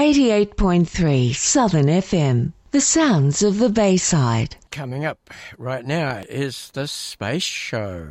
88.3 Southern FM, the sounds of the Bayside. Coming up right now is the Space Show.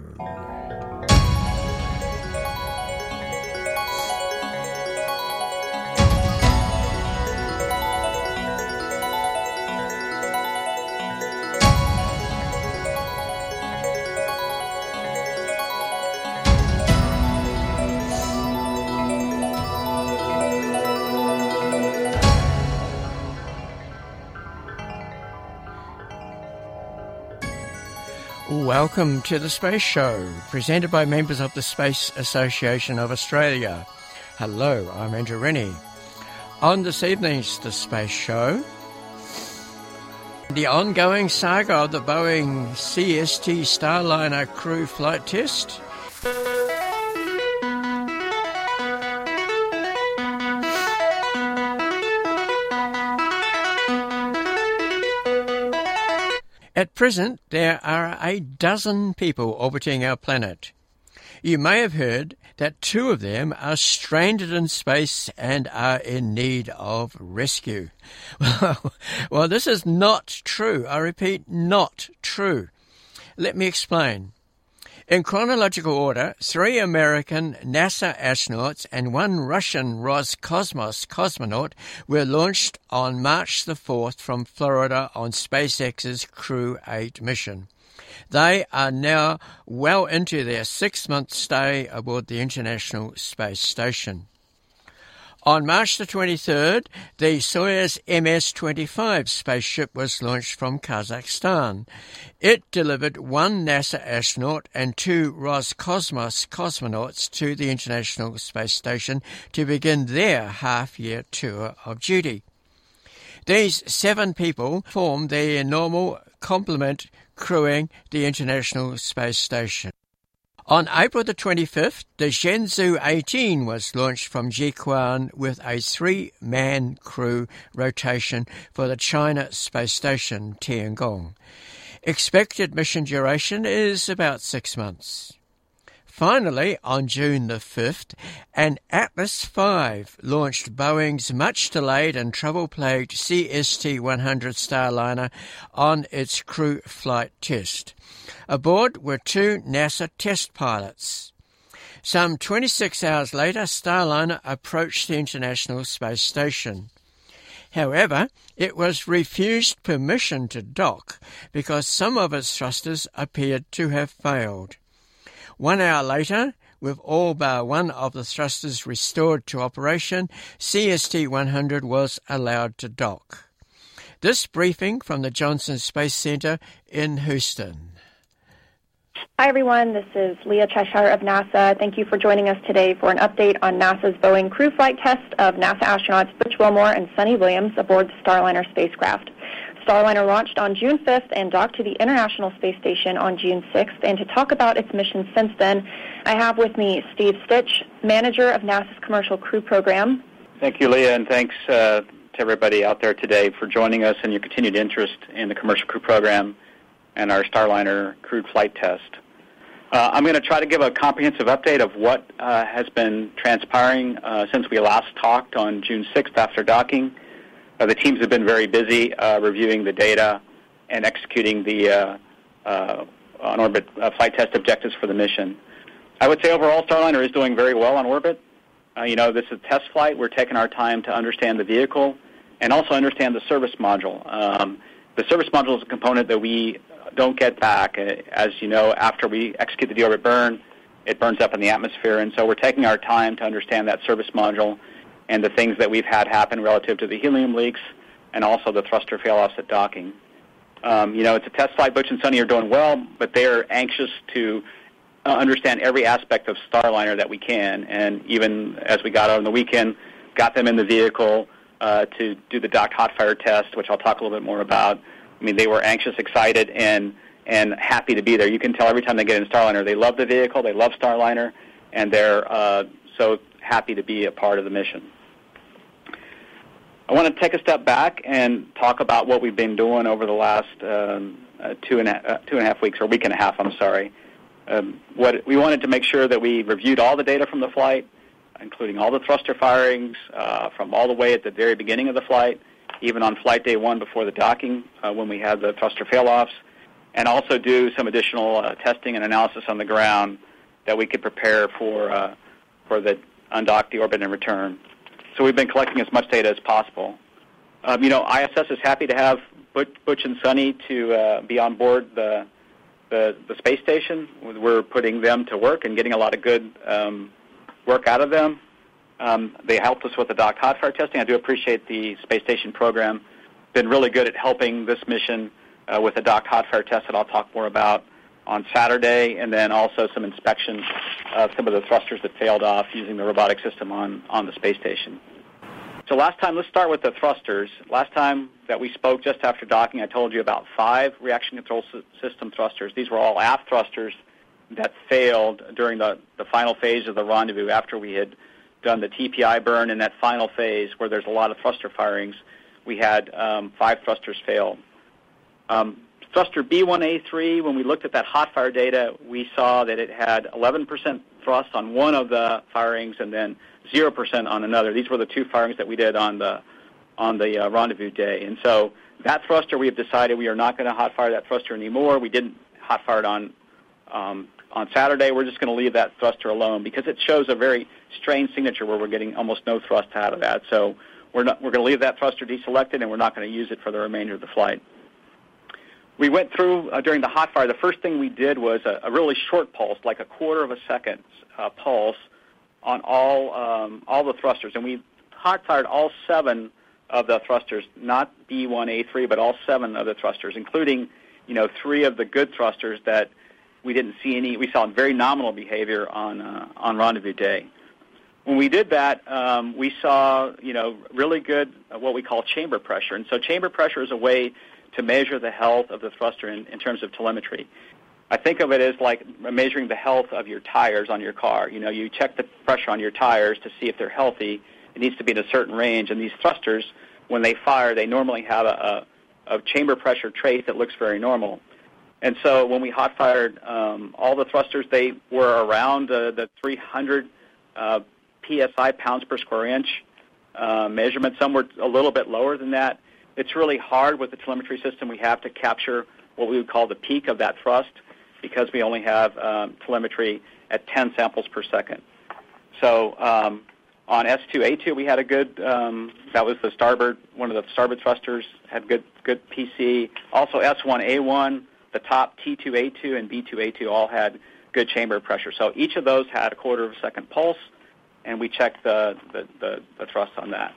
Welcome to the Space Show, presented by members of the Space Association of Australia. Hello, I'm Andrew Rennie. On this evening's The Space Show, the ongoing saga of the Boeing CST Starliner crew flight test, at present, there are a dozen people orbiting our planet. You may have heard that 2 of them are stranded in space and are in need of rescue. Well, this is not true. I repeat, not true. Let me explain. In chronological order, 3 American NASA astronauts and 1 Russian Roscosmos cosmonaut were launched on March the 4th from Florida on SpaceX's Crew 8 mission. They are now well into their 6-month stay aboard the International Space Station. On March the 23rd, the Soyuz MS-25 spaceship was launched from Kazakhstan. It delivered 1 NASA astronaut and 2 Roscosmos cosmonauts to the International Space Station to begin their half-year tour of duty. These 7 people form the normal complement crewing the International Space Station. On April the 25th, the Shenzhou 18 was launched from Jiuquan with a 3-man crew rotation for the China Space Station, Tiangong. Expected mission duration is about 6 months. Finally, on June the 5th, an Atlas V launched Boeing's much-delayed and trouble-plagued CST-100 Starliner on its crew flight test. Aboard were 2 NASA test pilots. Some 26 hours later, Starliner approached the International Space Station. However, it was refused permission to dock because some of its thrusters appeared to have failed. 1 hour later, with all bar 1 of the thrusters restored to operation, CST-100 was allowed to dock. This briefing from the Johnson Space Center in Houston. Hi, everyone. This is Leah Cheshire of NASA. Thank you for joining us today for an update on NASA's Boeing crew flight test of NASA astronauts Butch Wilmore and Sonny Williams aboard the Starliner spacecraft. Starliner launched on June 5th and docked to the International Space Station on June 6th. And to talk about its mission since then, I have with me Steve Stitch, manager of NASA's Commercial Crew Program. Thank you, Leah, and thanks to everybody out there today for joining us and your continued interest in the Commercial Crew Program and our Starliner crewed flight test. I'm going to try to give a comprehensive update of what has been transpiring since we last talked on June 6th after docking. The teams have been very busy reviewing the data and executing the on-orbit flight test objectives for the mission. I would say overall Starliner is doing very well on orbit. This is a test flight. We're taking our time to understand the vehicle and also understand the service module. The service module is a component that we don't get back. As you know, after we execute the deorbit burn, it burns up in the atmosphere, and so we're taking our time to understand that service module and the things that we've had happen relative to the helium leaks and also the thruster fail-offs at docking. It's a test flight. Butch and Sonny are doing well, but they are anxious to understand every aspect of Starliner that we can, and even as we got out on the weekend, got them in the vehicle to do the docked hot fire test, which I'll talk a little bit more about. I mean, they were anxious, excited, and happy to be there. You can tell every time they get in Starliner, they love the vehicle, they love Starliner, and they're so happy to be a part of the mission. I want to take a step back and talk about what we've been doing over the last 2.5 weeks, or week and a half, I'm sorry. What we wanted to make sure that we reviewed all the data from the flight, including all the thruster firings from all the way at the very beginning of the flight, even on flight day 1 before the docking when we had the thruster fail-offs, and also do some additional testing and analysis on the ground that we could prepare for the undock, deorbit, and return. So we've been collecting as much data as possible. ISS is happy to have Butch and Sunny to be on board the space station. We're putting them to work and getting a lot of good work out of them. They helped us with the docked hot fire testing. I do appreciate the space station program. Been really good at helping this mission with the docked hot fire test that I'll talk more about on Saturday, and then also some inspection of some of the thrusters that failed off using the robotic system on the space station. So last time, let's start with the thrusters. Last time that we spoke just after docking, I told you about 5 reaction control system thrusters. These were all aft thrusters that failed during the final phase of the rendezvous after we had done the TPI burn in that final phase where there's a lot of thruster firings. We had 5 thrusters fail. Thruster B1A3, when we looked at that hot fire data, we saw that it had 11% thrust on one of the firings and then 0% on another. These were the 2 firings that we did on the rendezvous day. And so that thruster, we have decided we are not going to hot fire that thruster anymore. We didn't hot fire it on Saturday. We're just going to leave that thruster alone because it shows a very strange signature where we're getting almost no thrust out of that. So we're going to leave that thruster deselected, and we're not going to use it for the remainder of the flight. We went through, during the hot fire, the first thing we did was a really short pulse, like a quarter of a second pulse on all the thrusters. And we hot fired all 7 of the thrusters, not B1A3, but all 7 of the thrusters, including 3 of the good thrusters that we didn't see any. We saw very nominal behavior on rendezvous day. When we did that, we saw really good what we call chamber pressure. And so chamber pressure is a way to measure the health of the thruster in terms of telemetry. I think of it as like measuring the health of your tires on your car. You check the pressure on your tires to see if they're healthy. It needs to be in a certain range. And these thrusters, when they fire, they normally have a chamber pressure trace that looks very normal. And so when we hot fired all the thrusters, they were around the 300 PSI, pounds per square inch measurement. Some were a little bit lower than that. It's really hard with the telemetry system. We have to capture what we would call the peak of that thrust because we only have telemetry at 10 samples per second. So on S2A2, we had a good, that was the starboard, one of the starboard thrusters, had good PC. Also S1A1, the top T2A2 and B2A2 all had good chamber pressure. So each of those had a quarter of a second pulse, and we checked the thrust on that.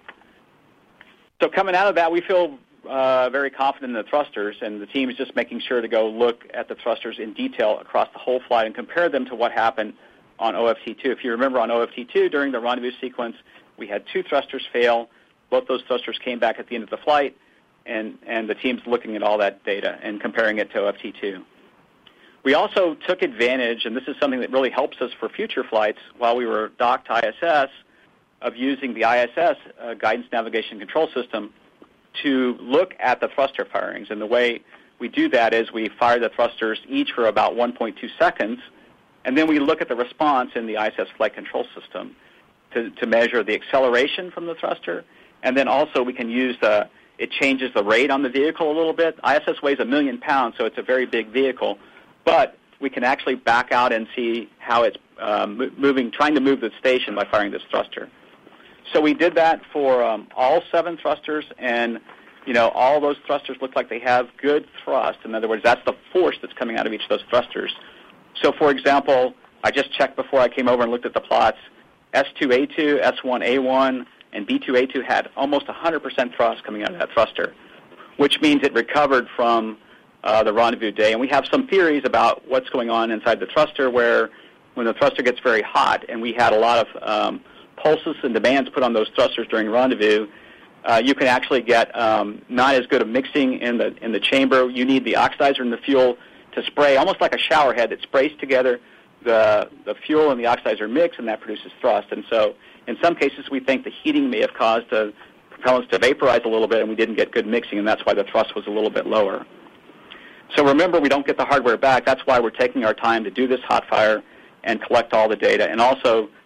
So coming out of that, we feel very confident in the thrusters, and the team is just making sure to go look at the thrusters in detail across the whole flight and compare them to what happened on OFT2. If you remember on OFT2, during the rendezvous sequence, we had 2 thrusters fail. Both those thrusters came back at the end of the flight, and the team's looking at all that data and comparing it to OFT2. We also took advantage, and this is something that really helps us for future flights while we were docked to ISS, of using the ISS guidance navigation control system to look at the thruster firings. And the way we do that is we fire the thrusters each for about 1.2 seconds, and then we look at the response in the ISS flight control system to measure the acceleration from the thruster. And then also we can use it changes the rate on the vehicle a little bit. ISS weighs 1 million pounds, so it's a very big vehicle. But we can actually back out and see how it's trying to move the station by firing this thruster. So we did that for all 7 thrusters, and all those thrusters look like they have good thrust. In other words, that's the force that's coming out of each of those thrusters. So, for example, I just checked before I came over and looked at the plots. S2A2, S1A1, and B2A2 had almost 100% thrust coming out of that thruster, which means it recovered from the rendezvous day. And we have some theories about what's going on inside the thruster where when the thruster gets very hot, and we had a lot of pulses and demands put on those thrusters during rendezvous, you can actually get not as good a mixing in the chamber. You need the oxidizer and the fuel to spray, almost like a shower head that sprays together the fuel and the oxidizer mix, and that produces thrust. And so in some cases we think the heating may have caused the propellants to vaporize a little bit, and we didn't get good mixing, and that's why the thrust was a little bit lower. So remember, we don't get the hardware back. That's why we're taking our time to do this hot fire and collect all the data, and also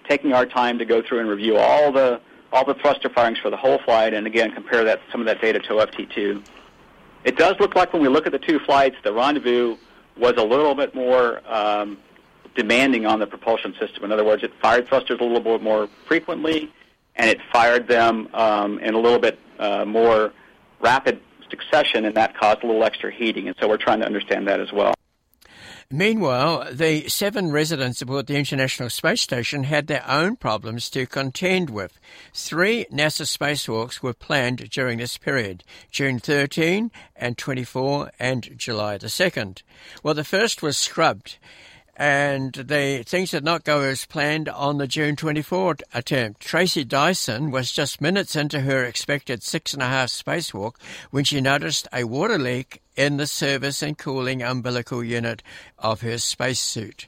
taking our time to go through and review all the thruster firings for the whole flight, and again compare some of that data to OFT2. It does look like when we look at the two flights, the Rendezvous was a little bit more demanding on the propulsion system. In other words, it fired thrusters a little bit more frequently, and it fired them in a little bit more rapid succession, and that caused a little extra heating. And so we're trying to understand that as well. Meanwhile, the 7 residents aboard the International Space Station had their own problems to contend with. 3 NASA spacewalks were planned during this period, June 13 and 24 and July the 2nd. Well, the first was scrubbed, and things did not go as planned on the June 24 attempt. Tracy Dyson was just minutes into her expected 6.5 spacewalk when she noticed a water leak in the service and cooling umbilical unit of her spacesuit.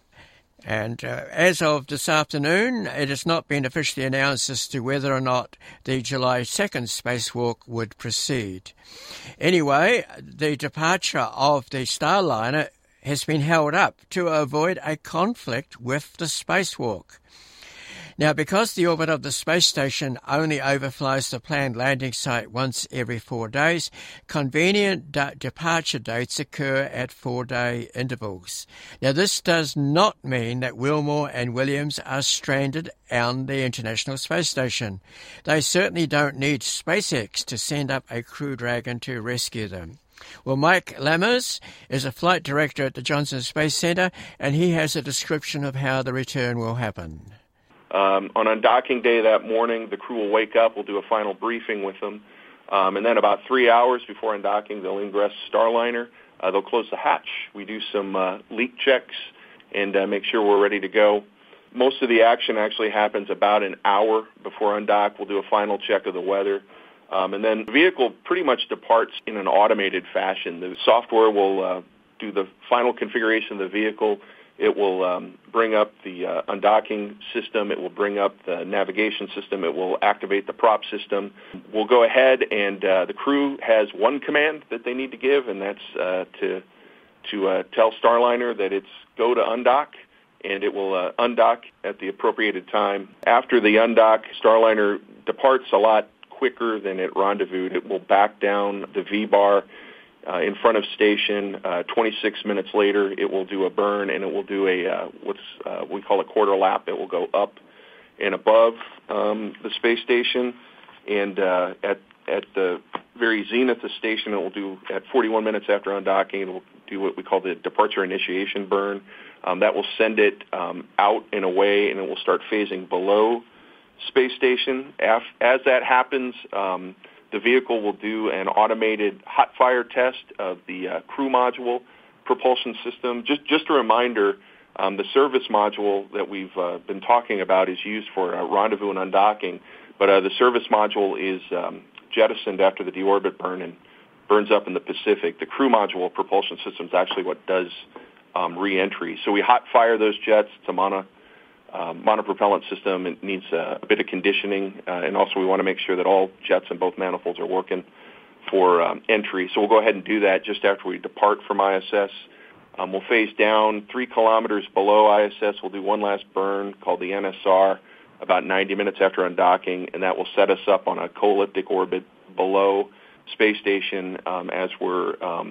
And as of this afternoon, it has not been officially announced as to whether or not the July 2nd spacewalk would proceed. Anyway, the departure of the Starliner has been held up to avoid a conflict with the spacewalk. Now, because the orbit of the space station only overflies the planned landing site once every 4 days, convenient departure dates occur at 4-day intervals. Now, this does not mean that Wilmore and Williams are stranded on the International Space Station. They certainly don't need SpaceX to send up a Crew Dragon to rescue them. Well, Mike Lammers is a flight director at the Johnson Space Center, and he has a description of how the return will happen. On undocking day that morning, the crew will wake up. We'll do a final briefing with them. And then about 3 hours before undocking, they'll ingress Starliner. They'll close the hatch. We do some leak checks and make sure we're ready to go. Most of the action actually happens about an hour before undock. We'll do a final check of the weather. And then the vehicle pretty much departs in an automated fashion. The software will do the final configuration of the vehicle. It will bring up the undocking system. It will bring up the navigation system. It will activate the prop system. We'll go ahead, and the crew has one command that they need to give, and that's to tell Starliner that it's go to undock, and it will undock at the appropriated time. After the undock, Starliner departs a lot quicker than it rendezvoused. It will back down the V-bar in front of station. 26 minutes later, it will do a burn, and it will do a what's we call a quarter lap. It will go up and above the space station, and at the very zenith of the station, it will do at 41 minutes after undocking. It will do what we call the departure initiation burn. That will send it out and away, and it will start phasing below space station. As that happens, the vehicle will do an automated hot fire test of the crew module propulsion system. Just a reminder, the service module that we've been talking about is used for rendezvous and undocking, but the service module is jettisoned after the deorbit burn and burns up in the Pacific. The crew module propulsion system is actually what does re-entry. So we hot fire those jets. It's a monopropellant system. It needs a bit of conditioning, and also we want to make sure that all jets in both manifolds are working for entry. So we'll go ahead and do that just after we depart from ISS. We'll phase down 3 kilometers below ISS. We'll do one last burn called the NSR about 90 minutes after undocking, and that will set us up on a co-elliptic orbit below space station as we're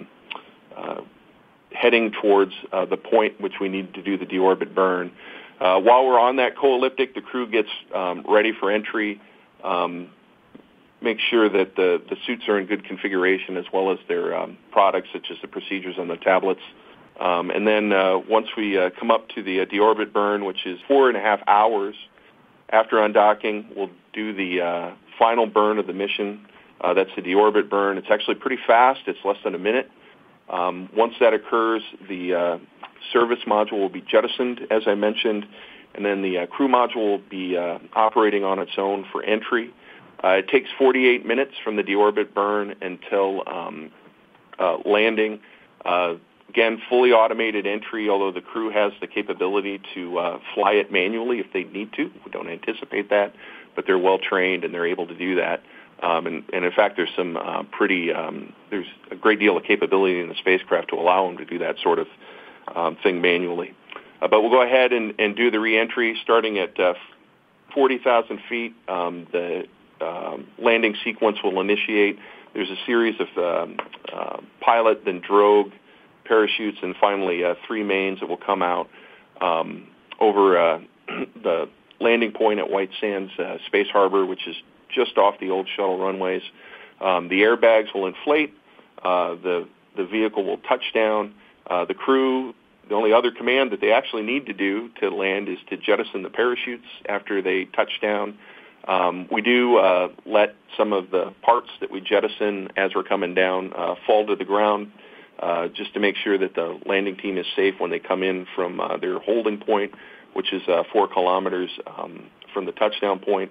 heading towards the point which we need to do the deorbit burn. While we're on that co-elliptic, the crew gets ready for entry, make sure that the suits are in good configuration as well as their products such as the procedures on the tablets. And then once we come up to the deorbit burn, which is 4.5 hours after undocking, we'll do the final burn of the mission. That's the deorbit burn. It's actually pretty fast. It's less than a minute. Once that occurs, the service module will be jettisoned, as I mentioned, and then the crew module will be operating on its own for entry. It takes 48 minutes from the deorbit burn until landing. Again, fully automated entry, although the crew has the capability to fly it manually if they need to. We don't anticipate that, but they're well trained and they're able to do that. And in fact, there's some there's a great deal of capability in the spacecraft to allow them to do that sort of thing manually. But we'll go ahead and do the reentry starting at 40,000 feet. The landing sequence will initiate. There's a series of pilot, then drogue, parachutes, and finally 3 mains that will come out over the landing point at White Sands Space Harbor, which is just off the old shuttle runways. The airbags will inflate. The vehicle will touch down. The crew, the only other command that they actually need to do to land is to jettison the parachutes after they touch down. We do let some of the parts that we jettison as we're coming down fall to the ground just to make sure that the landing team is safe when they come in from their holding point, which is 4 kilometers from the touchdown point.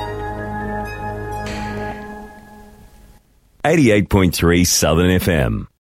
88.3 Southern FM.